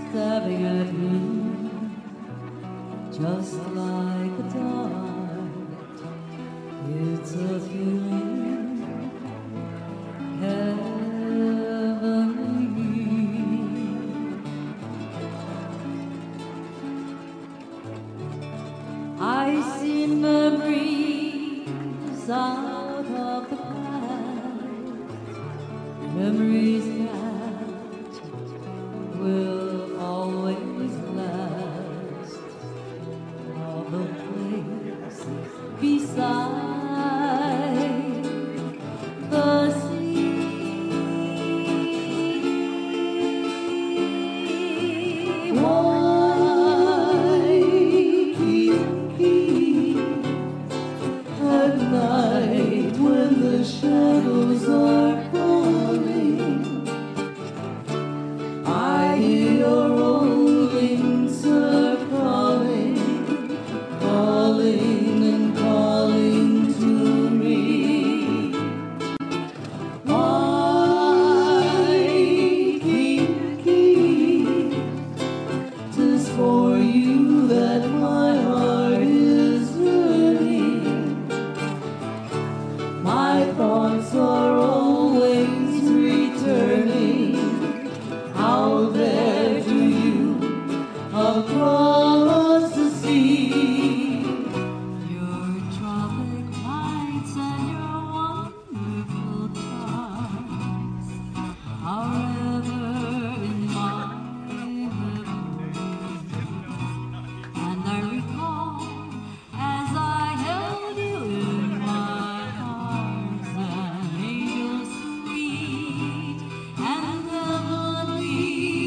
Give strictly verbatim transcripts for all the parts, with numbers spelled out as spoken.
stabbing at me, just like a dart. It's a feeling heavenly. I see memories out of the past, memories that will always last, of a place beside the sea. Why keep at night when the shadows are falling? I hear your rolling surf calling, calling and calling to me. Why keep, keep? 'Tis for you that my heart is yearning. My thoughts are always returning out there to you across the sea. Your tropic nights and your wonderful times are ever in my memory, and I recall as I held you in my arms, an angel sweet and heavenly.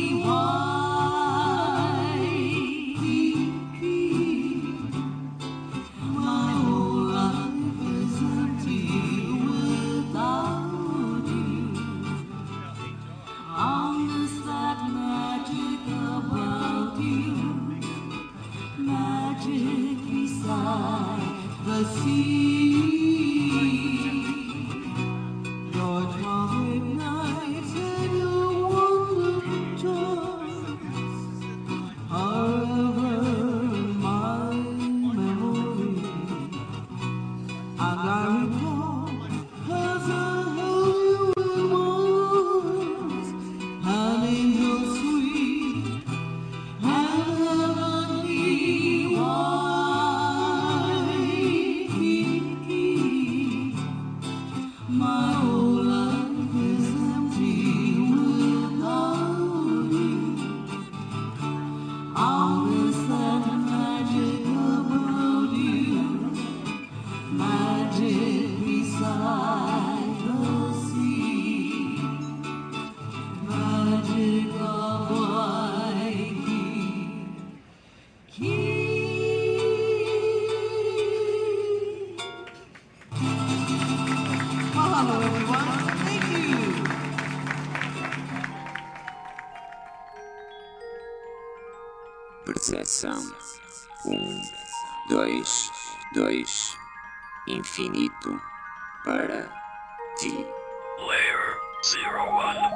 Why keep, keep? My whole life is empty without you. I'll miss that magic about you, magic beside the sea. Your tropic nights and your wonderful joys are ever my memory, and I recall as I held you in my arms, an angel sweet and heavenly. Why keep, keep? My whole life is empty without you. I'll miss that magic about you, magic beside the sea, magic of Waikiki. Mahalo, everyone. Thank you. Percepção. Um, dois, dois. Infinito para ti. Layer zero one.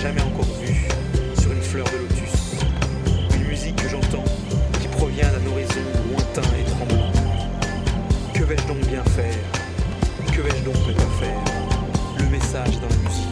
jamais encore vue sur une fleur de lotus. Une musique que j'entends, qui provient d'un horizon lointain et tremblant. Que vais-je donc bien faire? Que vais-je donc ne pas faire? Le message dans la musique.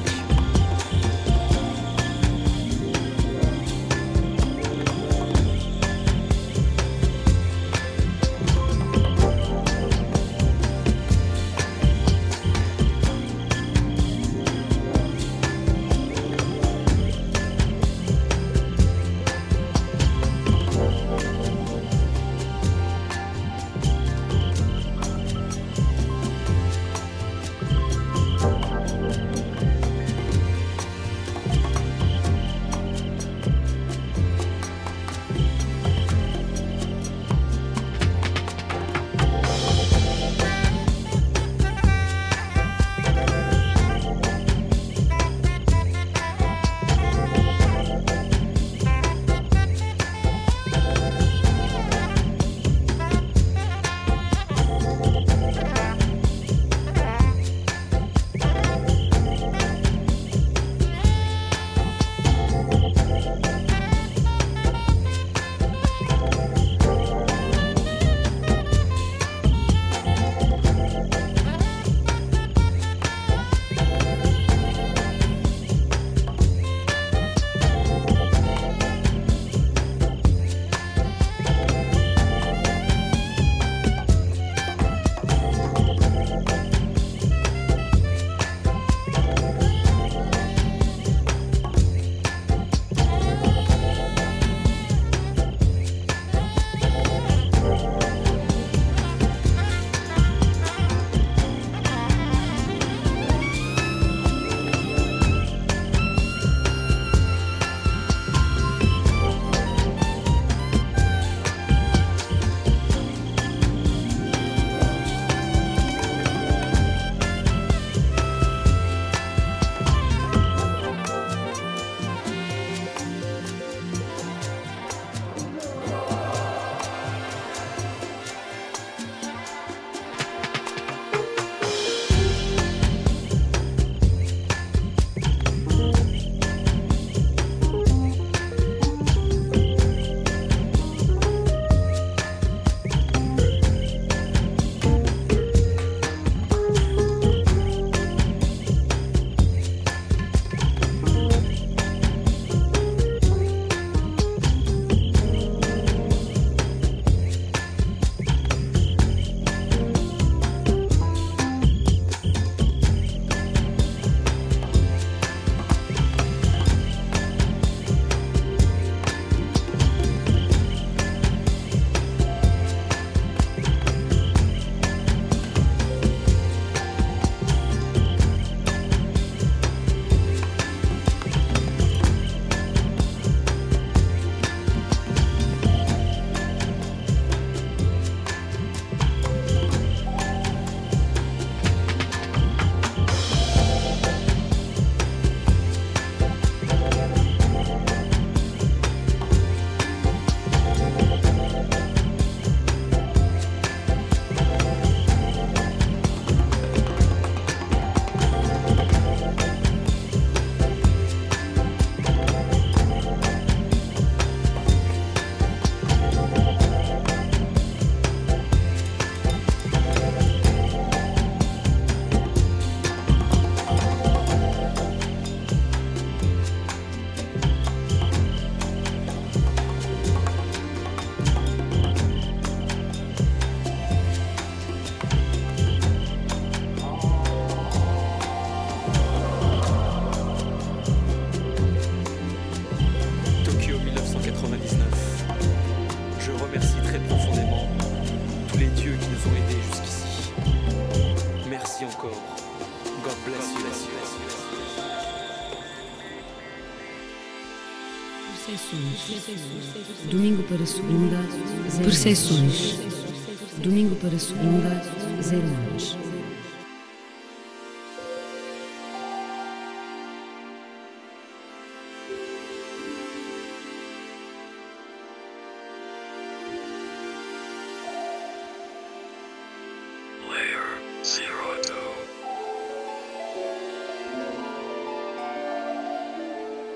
Domingo para segunda, percepções. Domingo para segunda, zero horas. Layer zero two.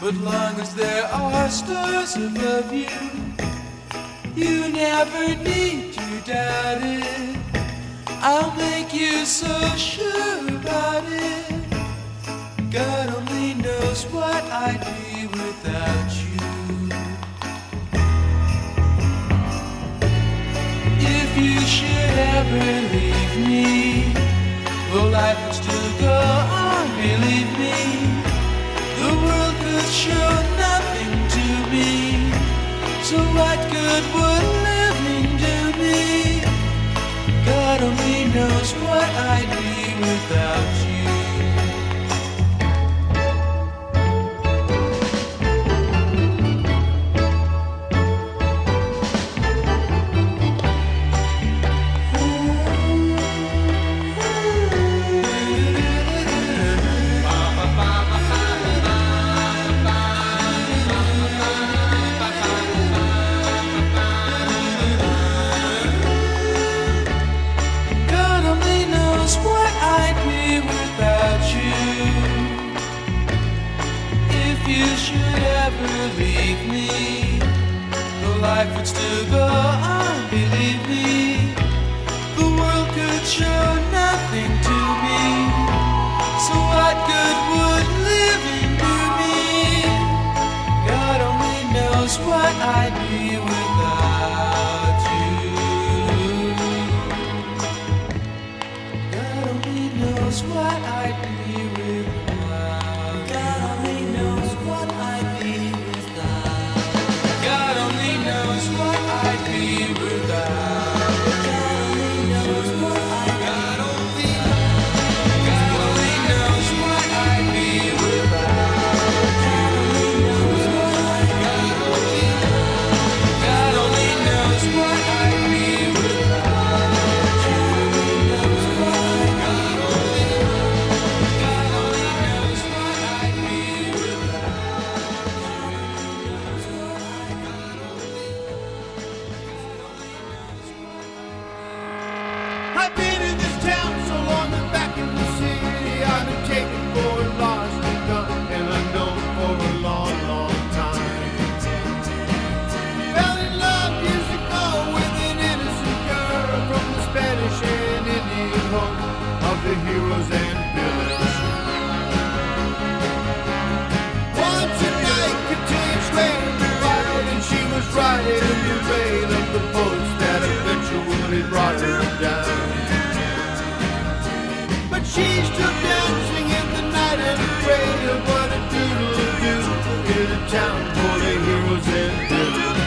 But long as there are stars above you, you never need to doubt it. I'll make you so sure about it. God only knows what I'd be without you. If you should ever leave me, though life would still go on, believe me, the world could show nothing to me. So what good would living do me? God only knows what I'd be without you. Leave me, the life would still go on, believe me, the world could show nothing to me. So what good would living do me? God only knows what I'd be without you. God only knows what I'd be without. God only knows what I'd be. God only knows what I'd be without. God only knows what I'd be. God only, God only knows what I'd be without. God only knows what I'd be. God only knows what I'd be without. God only knows what I'd be. God only, God only knows what I'd be without. I've been in this town so long and back in the city I've been taken for a lost and gun, and I've known for a long, long time. Fell in love years ago with an innocent girl from the Spanish and Indian home of the heroes and villains. Once a night contained strange and wild, and she was riding in the rain of the boats that eventually brought her down. She's still dancing in the night and afraid of what a doodle do in a town full of heroes and villains.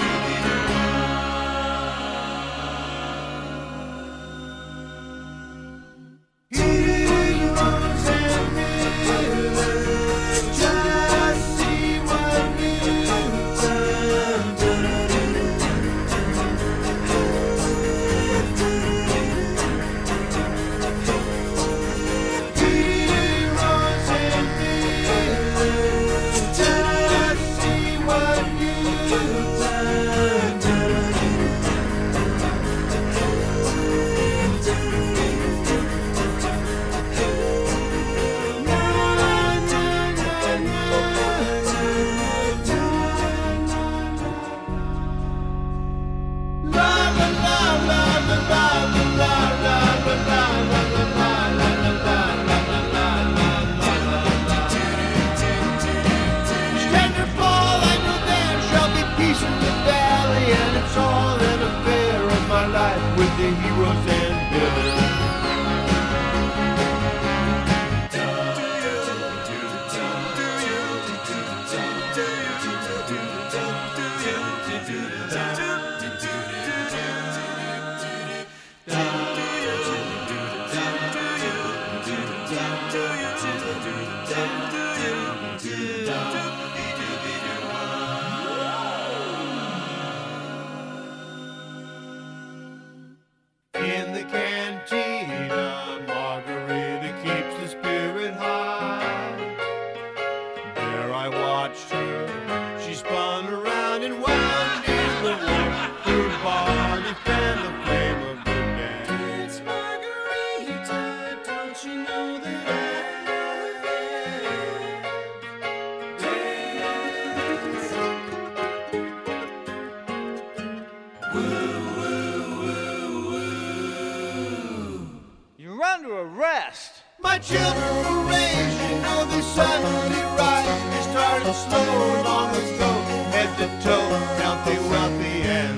Heroes and villains, just see what you've done. With the heroes and villains. In the cantina, Margarita keeps the spirit high. There I watched her, she spun around and wound in the warmth. Her body fanned the flame of the dance. It's Margarita, don't you know that I love it? children were raised, you know they suddenly rise. They started slow long ago, head to toe, healthy, wealthy, and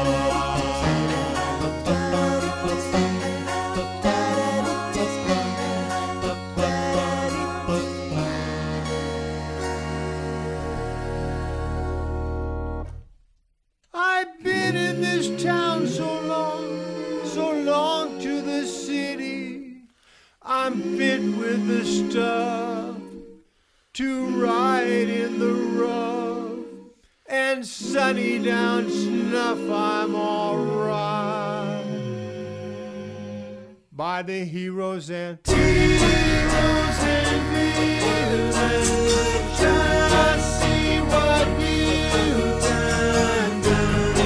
I've been in this town so long, so long to the city. I'm fit with the stuff to ride in the rough, and sunny down Snuff I'm alright. By the heroes and heroes and villains, just see what you've done, done.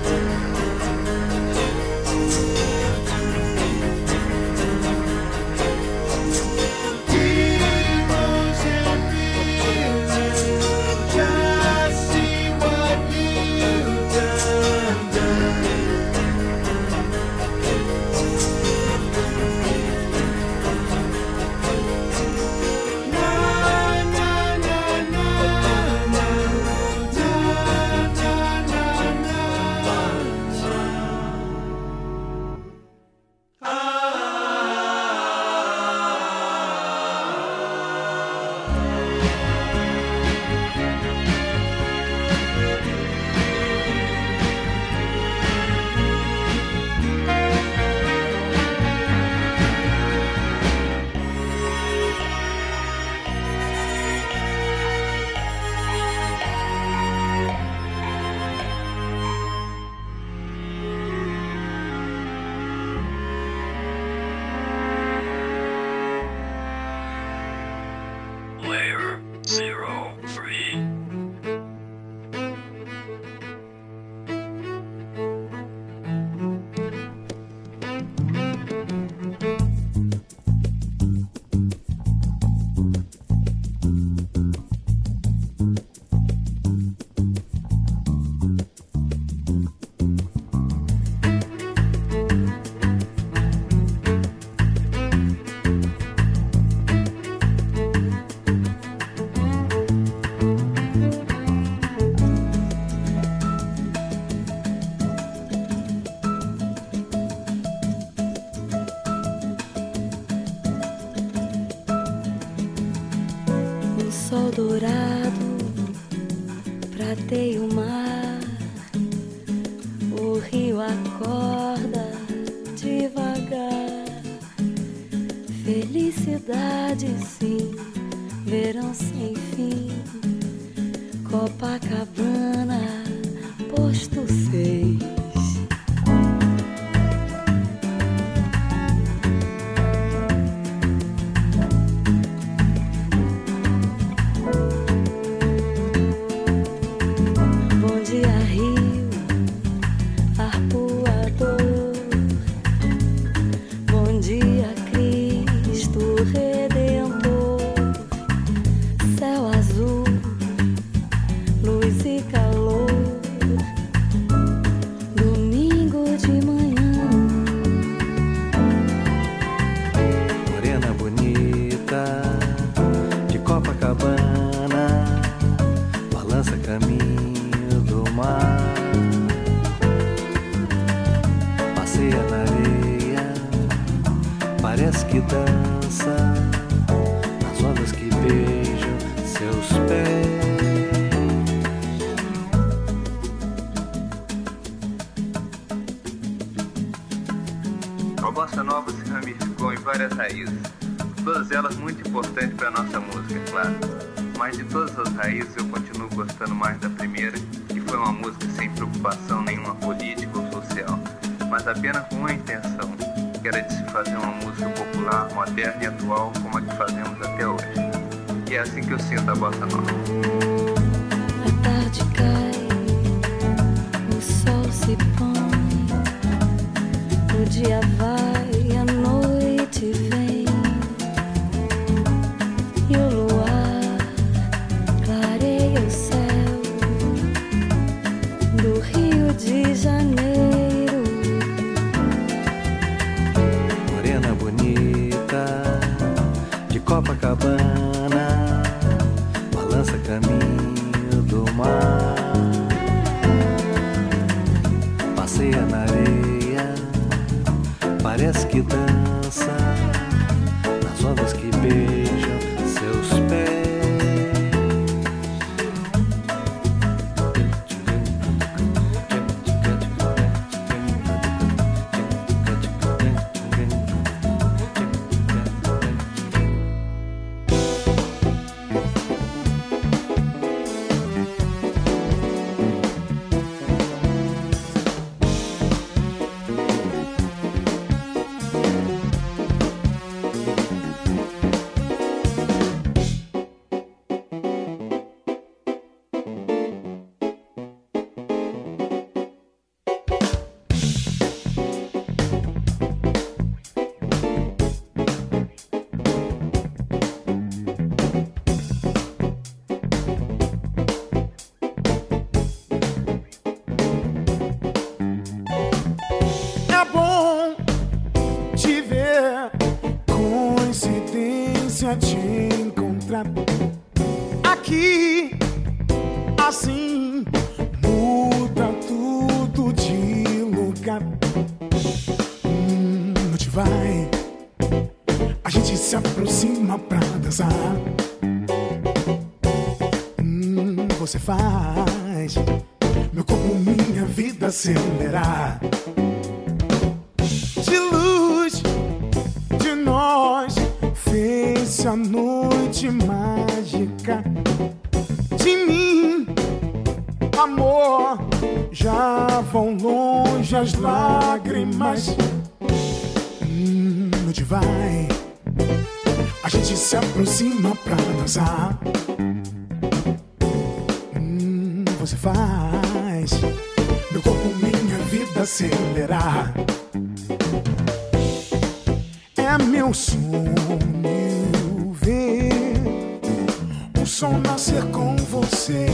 Heroes and villains, just see what you've done, done. Layer zero three. O sol dourado prateia o mar, o rio acorda devagar. Felicidade, sim, verão sem fim. Copacabana, posto seis. Bom dia, Rio, arpoador. Bom dia, Cristo Redentor. Céu azul, luz e calor. Domingo de manhã. Morena bonita de Copacabana, balança caminho do mar, passeia na areia, parece que dança nas ondas que beijam seus pés. A bossa nova se ramificou em várias raízes, todas elas muito importantes para a nossa música, claro. Mas de todas as raízes eu continuo gostando mais da primeira, que foi uma música sem preocupação nenhuma política ou social, mas apenas com uma intenção, que era de se fazer uma música popular, moderna e atual como a que fazemos até hoje. E é assim que eu sinto a bossa nova. A tarde cai, o sol se põe, o dia vai, a noite vem, e o luar clareia o céu do Rio de Janeiro. Morena bonita dança nas ondas que beijam seus pés. Te encontrar aqui, assim muda tudo de lugar. Hum, onde vai? A gente se aproxima pra dançar. Hum, você faz meu corpo, minha vida acelerar. De luz, de nós fez a noite mágica. De mim, amor, já vão longe as lágrimas. Hum, onde vai? A gente se aproxima pra dançar. Hum, você faz meu corpo, minha vida acelerar. É meu sonho ver o sol nascer com você.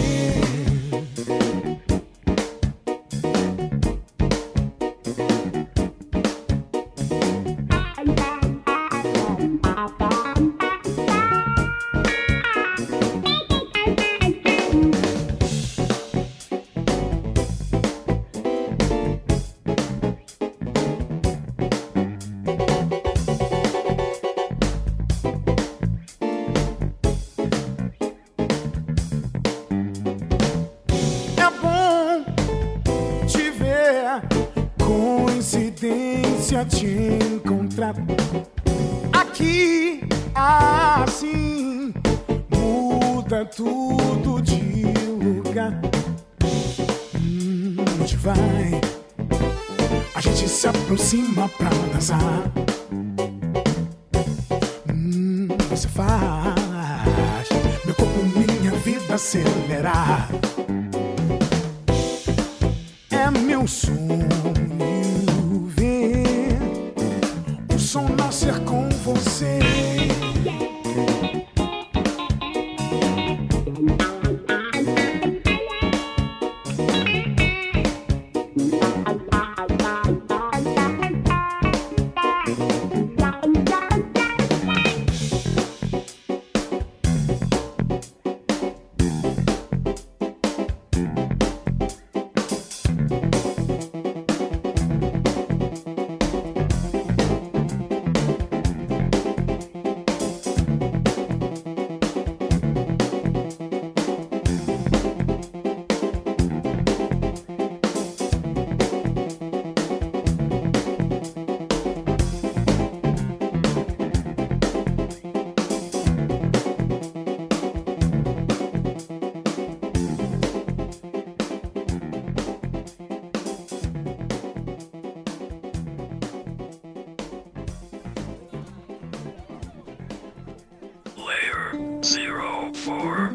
Coincidência te encontrar aqui, assim muda tudo de lugar. Hum, onde vai? A gente se aproxima pra dançar. Hum, você faz meu corpo, minha vida acelerar. É meu sonho ver o som nascer com você. Zero four.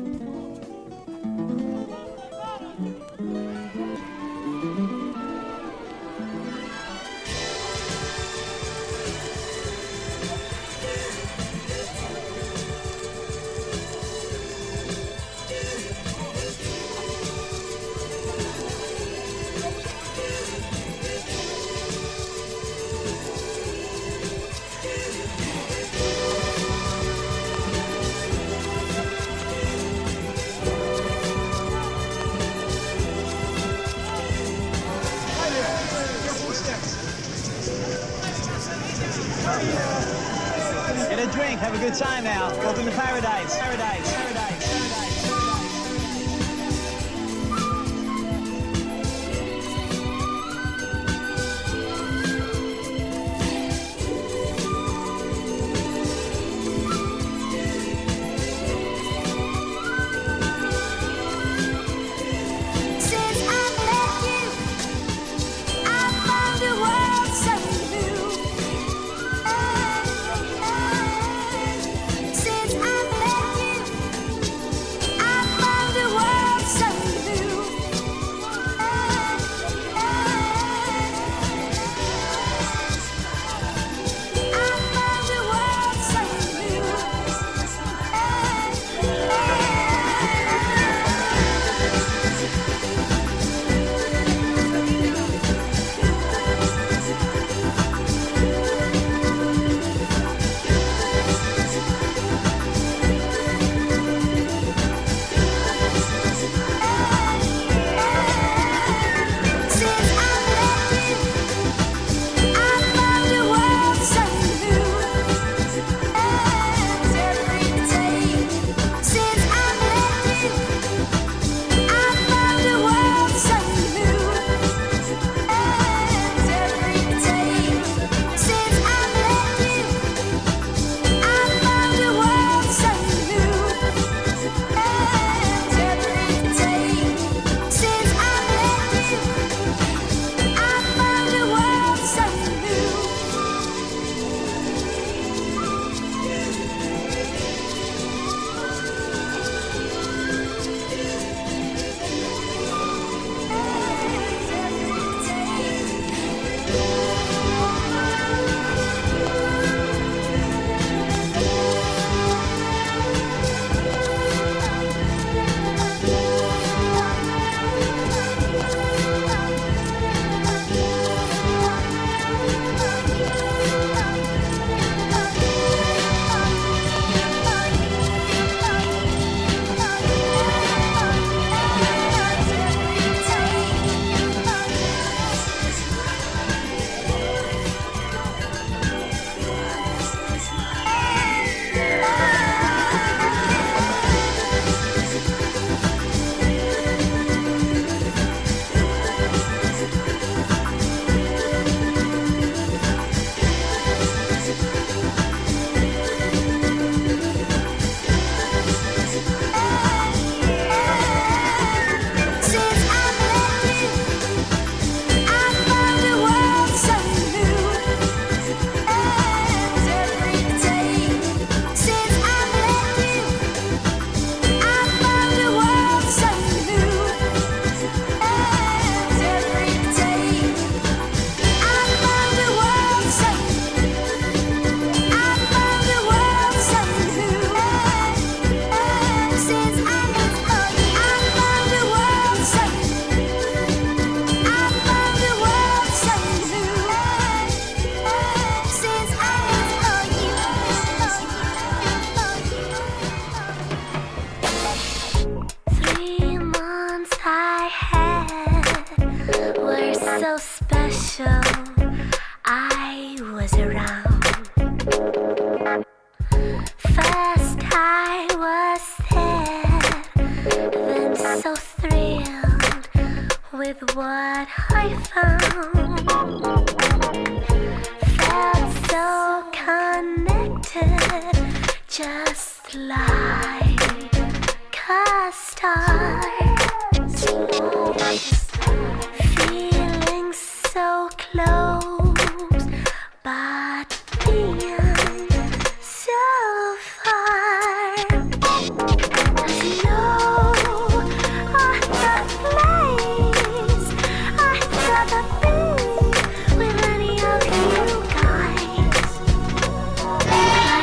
drink, have a good time now. Welcome to paradise, paradise, paradise, paradise.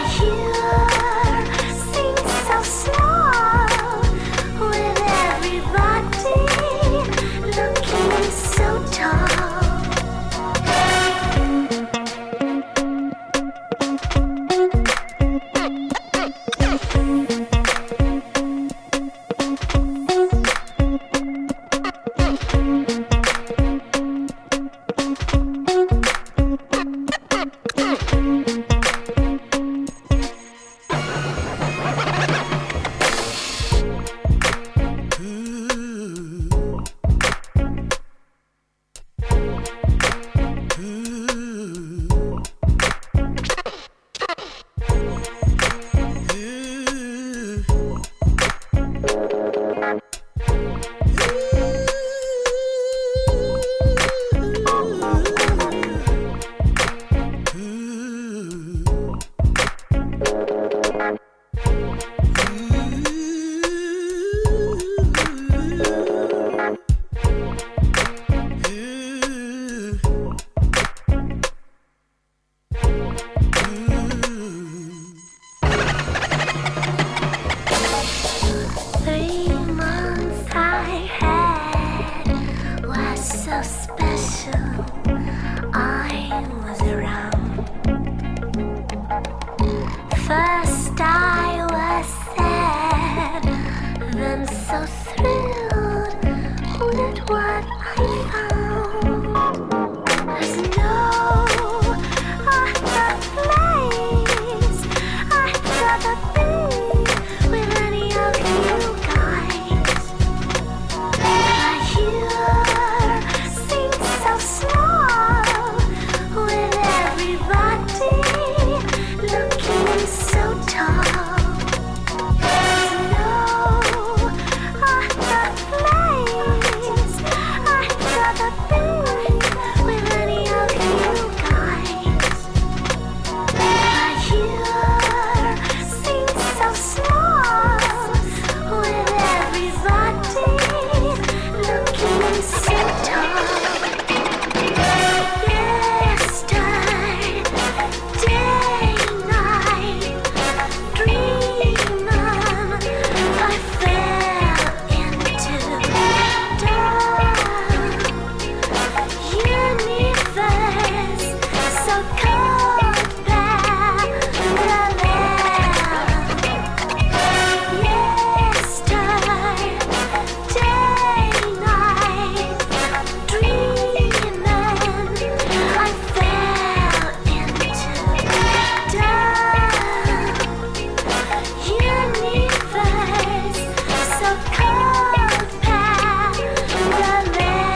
Everybody special. I was around. First I was sad, then so thrilled with what I found. There's no other place I'd rather be with any of you guys. But you seem so small with everybody looking so tall. There's no other place I'd rather be with any of you guys. But you seem so small with everybody looking so tall. Yesterday, night, dreaming, I fell into the universe so cold, parallel. Yesterday, night, dreaming, I fell into the universe so cold, parallel.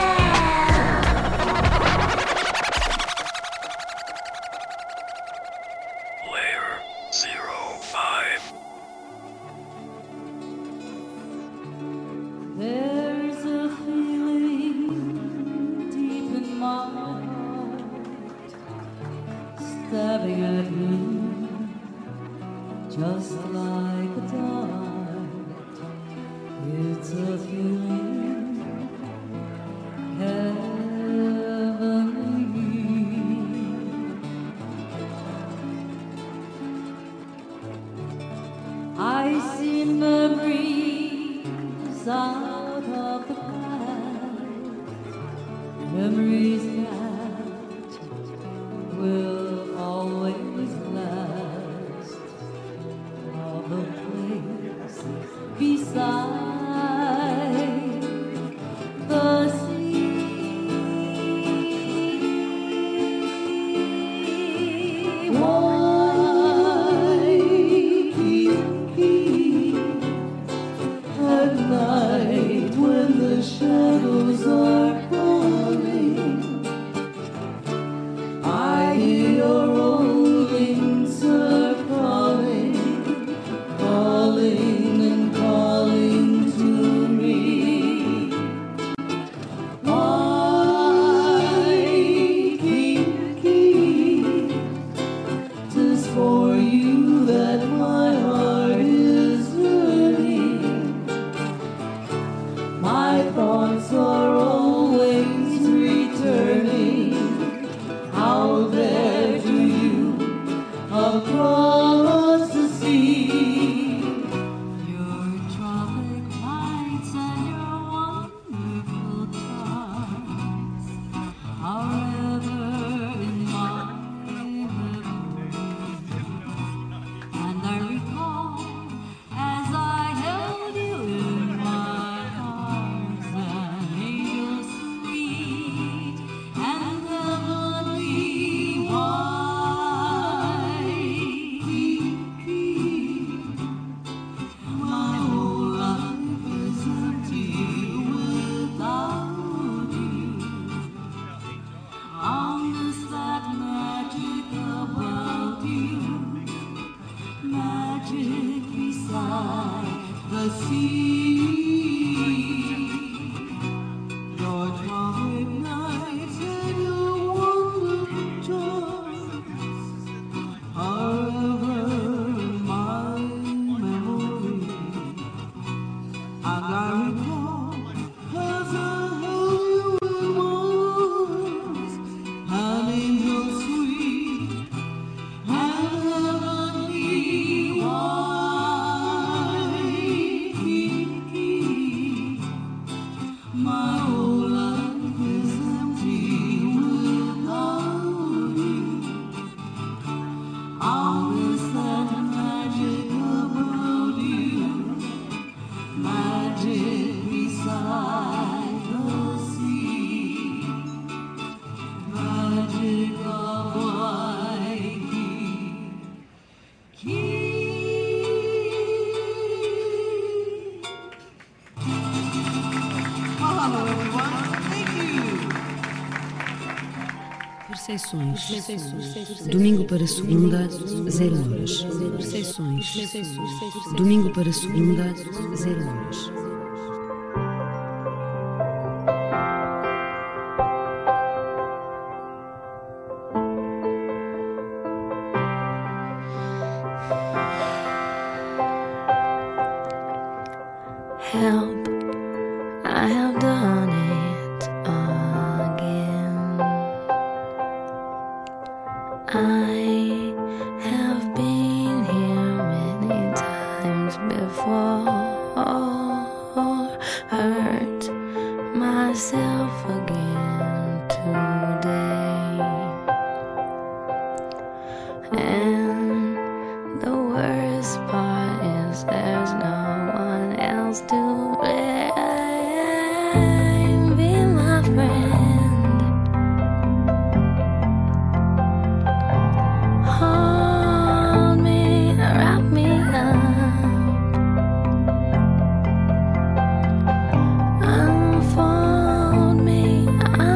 Layer zero five. There's a feeling deep in my heart, stabbing at me, just like a dart. It's a feeling heavenly. I see memories out of the past, memories that will always last, of a place beside the sea. Why keep at night when the shadows are falling? I hear your rolling surf calling, calling and calling to me. Why keep, keep? 'Tis for you that my heart is yearning. My thoughts are always returning out there to you across the sea. Your tropic nights and your wonderful times are ever in my memory. And I recall as I held you in my arms, an angel sweet and heavenly. Why keep? My whole life is empty without you. I miss that magic about you, magic beside the sea. Your tropic nights and your wonderful joys are ever in my memory. And I recall as I held you in my arms, an angel sweet and heavenly. Why keep, keep? My whole life is empty follow, everyone. Thank you. Percepções. Domingo para segunda, zero horas. Percepções. Domingo para segunda, zero horas. Help, I have done it again. I have been here many times before, hurt myself again today. And the worst part is there's no one else to blame. Be my friend, hold me, wrap me up, unfold me.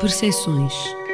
Percepções.